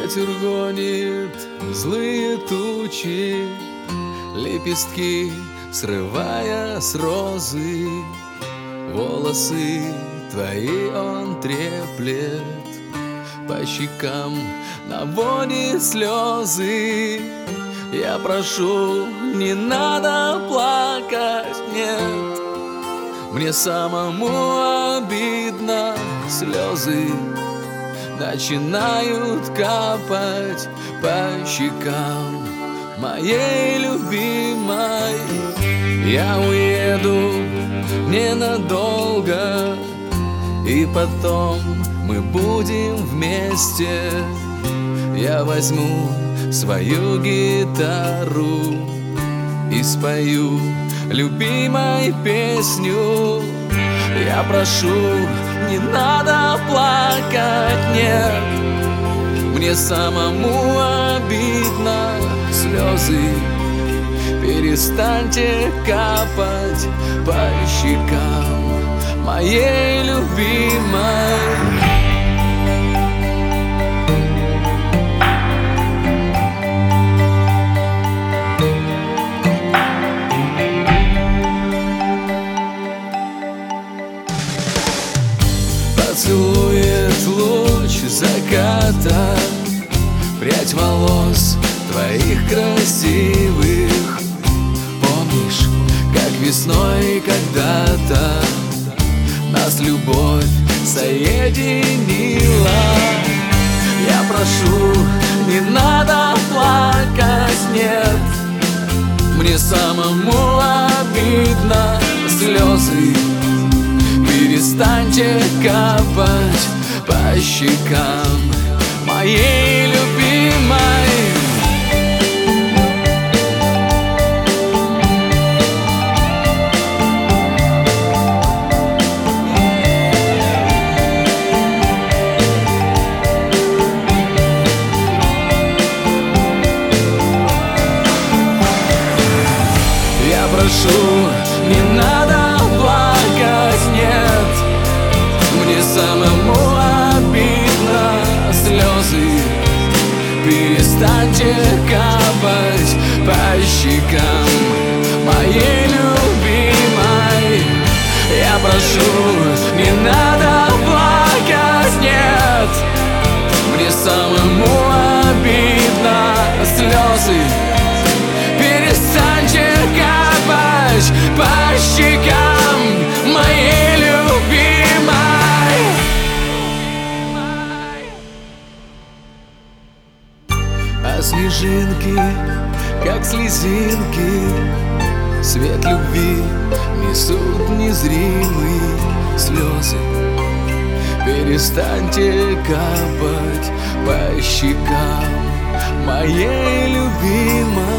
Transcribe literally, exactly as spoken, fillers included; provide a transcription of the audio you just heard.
Ветер гонит злые тучи, лепестки срывая с розы. Волосы твои он треплет, по щекам наводит слезы. Я прошу, не надо плакать, нет, мне самому обидно. Слезы начинают капать по щекам моей любимой. Я уеду ненадолго, и потом мы будем вместе. Я возьму свою гитару и спою любимой песню. Я прошу, не надо плакать, нет, мне самому обидно. Слезы перестаньте капать по щекам моей любимой. Поцелует луч заката прядь волос твоих красивых. Помнишь, как весной когда-то нас любовь соединила? Я прошу, не надо плакать, нет, мне самому обидно. Слезы перестаньте капать по щекам моей любимой. Я прошу, не надо плакать, нет, мне самому обидно. Слезы перестаньте капать по щекам моей любимой. Я прошу, не надо плакать, нет, мне самому обидно. Слезы перестаньте капать по щекам моей любимой. А снежинки, как слезинки, свет любви несут незримые. Слезы перестаньте капать по щекам моей любимой.